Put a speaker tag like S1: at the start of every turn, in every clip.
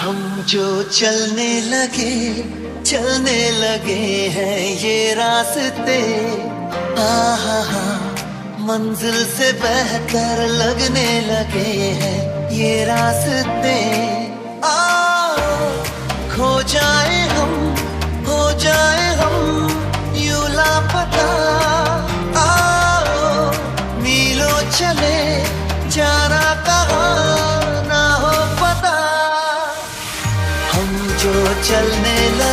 S1: हम जो चलने लगे हैं ये रास्ते, आहा मंजिल से बहकर लगने लगे हैं ये रास्ते। खो जाए हम, हो जाए हम यूं लापता, मीलों चले जाना कहाँ ना हो पता। हम जो चलने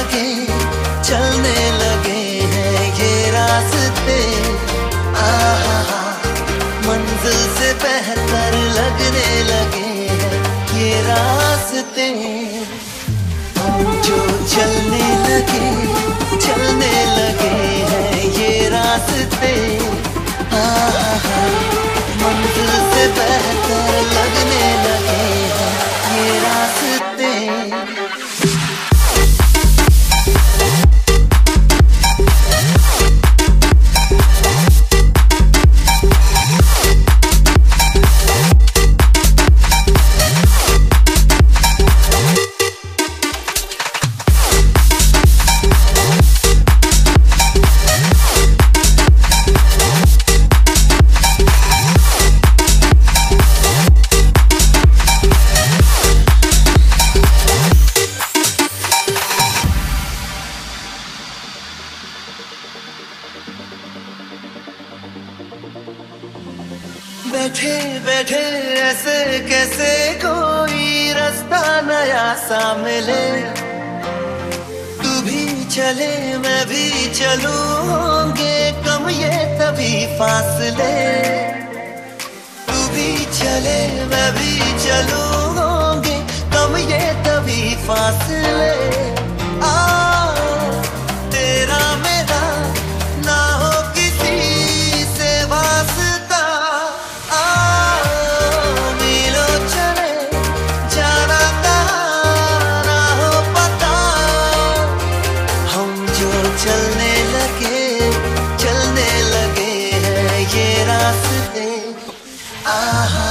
S1: लगे हैं ये रास्ते, आहा मंजिल से बेहतर लगने लगे हैं ये रास्ते। हम जो चलने लगे हैं ये रास्ते, आहा मंजिल से बेहतर लगने लगे हैं ये रास्ते। बैठे बैठे ऐसे कैसे कोई रास्ता नया सा मिले, तू भी चले मैं भी चलूं, होंगे कम ये तभी फासले। तू भी चले मैं भी चलूं, होंगे कम ये तभी फासले। तेरा मेरा ना हो किसी से वास्ता, मीलों चले जाना कहाँ ना हो पता। हम जो चलने लगे हैं ये रास्ते, आहा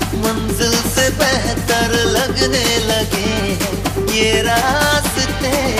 S1: मंजिल से बेहतर लगने लगे हैं ये रास्ते।